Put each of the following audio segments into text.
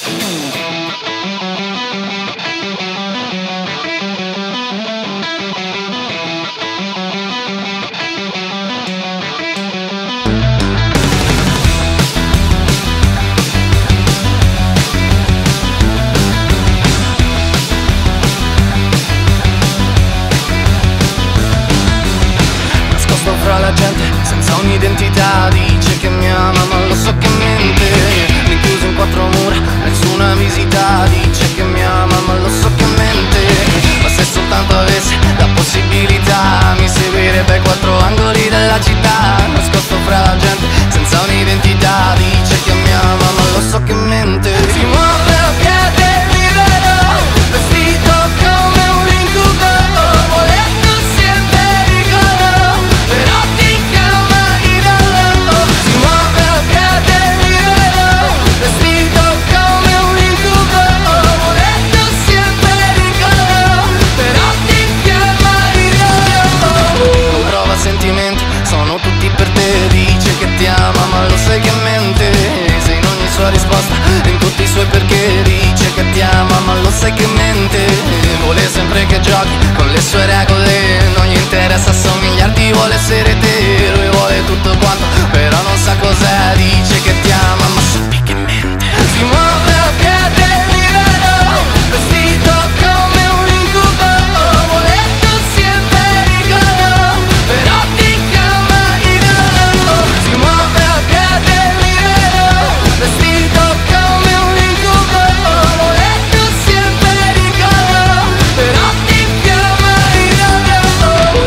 Fra la gente senza un'identità, dice che mi ama ma lo so che mente. Rinchiuso in quattro mura, nessuna visita, dice che mi ama ma lo so che mente. Ma se soltanto avessi la possibilità mi seguirebbe ai quattro angoli della città. Nascosto fra la gente senza un'identità, dice che mi ama ma lo so che mente. Si muove a piede libero, vestito come un incubo, vuole così in pericolo, però ti chiama idolo. Si muove a piede libero, vestito come un incubo, vuole così in pericolo, però ti chiama idolo. Non prova sentimenti, sono tutti per te, dice che ti ama ma lo sai che mente. Sei in ogni sua risposta, in tutti i suoi perché, dice che ti ama ma lo sai che mente. Vuole sempre che giochi con le sue regole, non gli interessa assomigliarti, vuole essere te. Lui vuole tutto quanto, però non sa cos'è, dice che ti ama ma sappi che mente. Si muove a piede libero, vestito come un incubo, vuole così in pericolo, però ti chiama idolo. Si muove a piede libero, vestito come un incubo, vuole così in pericolo, però ti chiama idolo.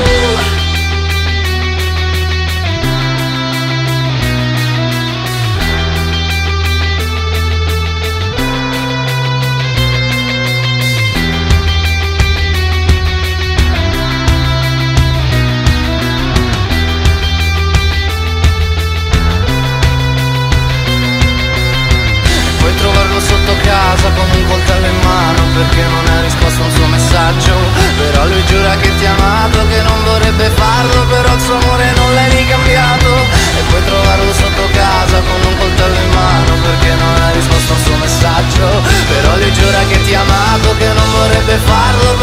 Puoi trovarlo sotto casa con un coltello in mano perché non hai risposto a un suo messaggio. Però lui giura che ti ha amato, che non vorrebbe farlo, però il suo amore non l'hai ricambiato. E puoi trovarlo sotto casa con un coltello in mano perché non hai risposto a un suo messaggio. Però lui giura che ti ha amato, che non vorrebbe farlo,